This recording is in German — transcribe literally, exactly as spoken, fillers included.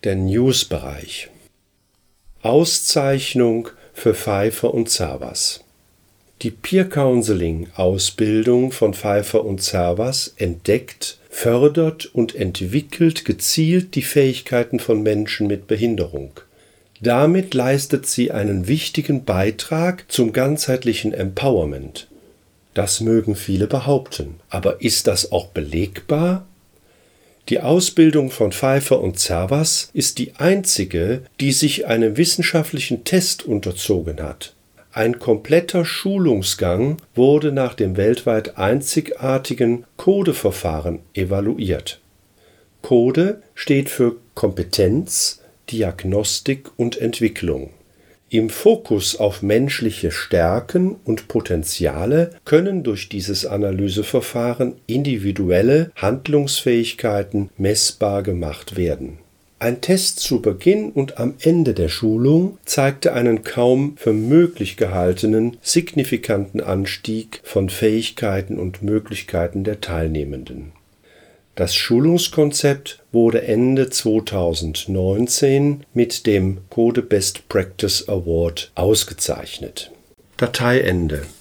der News-Bereich. Auszeichnung für Pfeiffer und Zervas. Die Peer-Counseling-Ausbildung von Pfeiffer und Zervas entdeckt, fördert und entwickelt gezielt die Fähigkeiten von Menschen mit Behinderung. Damit leistet sie einen wichtigen Beitrag zum ganzheitlichen Empowerment. Das mögen viele behaupten, aber ist das auch belegbar? Die Ausbildung von Pfeiffer und Zervas ist die einzige, die sich einem wissenschaftlichen Test unterzogen hat. Ein kompletter Schulungsgang wurde nach dem weltweit einzigartigen CODE-Verfahren evaluiert. CODE steht für Kompetenz, Diagnostik und Entwicklung. Im Fokus auf menschliche Stärken und Potenziale können durch dieses Analyseverfahren individuelle Handlungsfähigkeiten messbar gemacht werden. Ein Test zu Beginn und am Ende der Schulung zeigte einen kaum für möglich gehaltenen, signifikanten Anstieg von Fähigkeiten und Möglichkeiten der Teilnehmenden. Das Schulungskonzept wurde Ende zweitausendneunzehn mit dem CODE Best Practice Award ausgezeichnet. Dateiende.